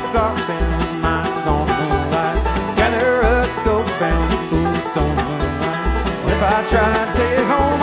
clocks and mines on the moonlight. Gather up gold found fools on the moonlight. Well, if I try to take home